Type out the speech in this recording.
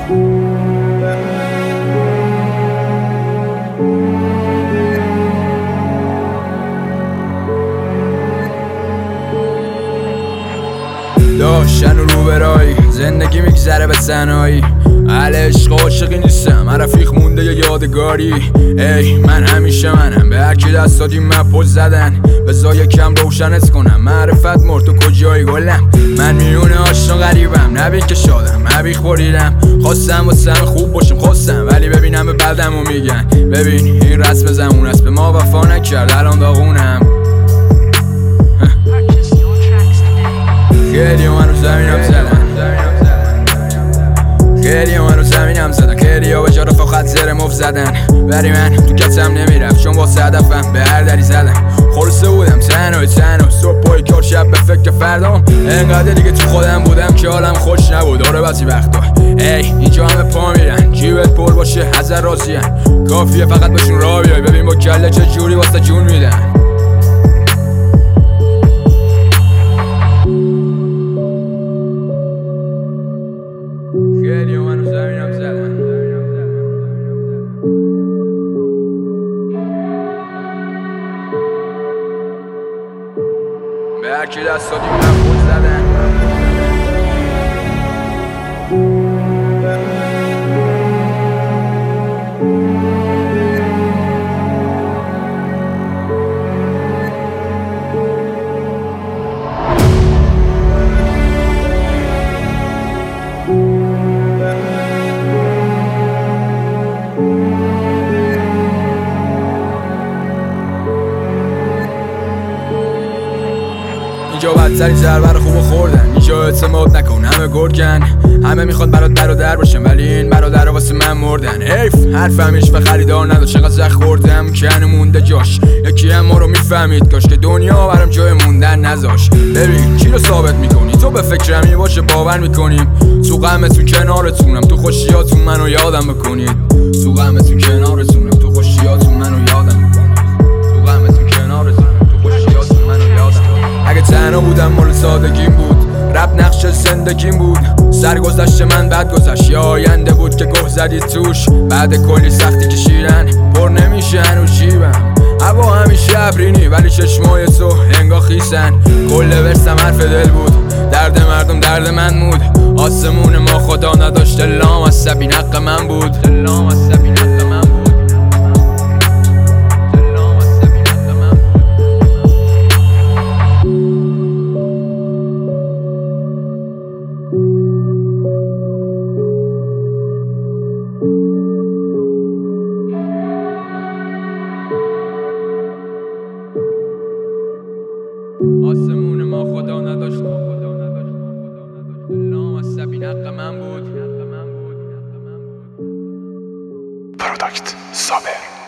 داشتن و رو برایی زندگی میگذره به تنهایی. اهل عشق عاشقی نیستم، من رفیق مونده یا یادگاری. ای من همیشه منم، به هرکی دست دادیم من پل زدن. بذار یکم روشنت کنم، معرفت مرد تو کجایی گلم. من میونه آشنا غریبم، نبین که شادم نبی خوریدم. خواستم واسه خوب باشم خواستم، ولی ببینم به بلدم و میگن ببین این رسم زمون است، به ما وفا نکرد الان داغونم. خیلی منو زمینم زدن، خیلی منو زمینم زدن، خیلی ها به جا رفت خط زیر مف زدن. ولی من تو کتم نمیرفت چون واسه هدفم به هر دری زدم. خلصه بودم تنها صبح پای کار شب به فکر فردام. انقدر دیگه تو خودم بودم که حالم خوش نبود. آره بعضی وقتا ای اینجا همه پا میرن، جیبت پر باشه حذر راضین. کافیه فقط بهشون راه بیای، ببین با کله چه جوری واسه جون میدن. خیلی منو زمینم زدن، به هرکی دست دادیم من پول زدن. اینجا بدترین ضربه رو خوب خوردن، اینجا اعتماد نکن همه گرگن. همه میخواد برات برادر باشم ولی این برادر واسه من مردن. حیف حرفم هیچ به خریدار نداشت، چقدر زخ خوردم که هنو مونده جاش. یکی هم ما رو میفهمید کاش که دنیا برام جای موندن نذاش. ببین چی رو ثابت میکنی تو، به فکرمی باشه باور میکنیم. تو غمتون کنارتونم، تو خوشیاتون منو یادم بکنید. تو غمتون کنارتونم، تو خوشیاتون منو یادم بکنید. تو غمتون کنارتونم، تو خوشیاتون منو یادم. اگه تنها بودم مال سادگیم بود، رب نقش زندگیم بود. سرگذشت من بد گذشت، یا آینده بود که گه زدید توش. بعد کلی سختی کشیدن پر نمیشه هنو جیبم. هوا همیشه ابرینی ولی چشمای تو انگا خیسن. کل ورسم حرف دل بود، درد مردم درد من بود. آسمون ما خدا نداشت، لام از سبین حق من بود. لام از سبین حق من بود. آسمون ما خدا نداشت، لام از سبین حق من بود. پروداکت صابر.